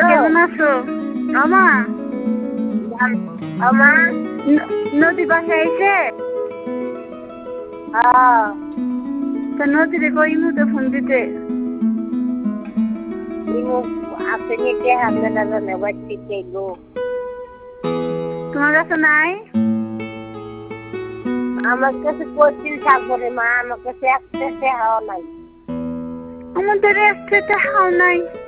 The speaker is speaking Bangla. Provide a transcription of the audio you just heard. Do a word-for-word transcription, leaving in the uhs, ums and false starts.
কেমন আছো? আমা আমা নদী বাসায় আইছে? হ্যাঁ তা নদীরে কইমু তো ফোন দিতে। ইমু আপনি কে হামলে না জানে বাচ্চি চাইলো তোমার কাছে নাই? আমার কাছে পঁচিশ থাকবো রে মা, আমার কাছে একটা টাকাও নাই। আমাদের একটা টাকাও নাই।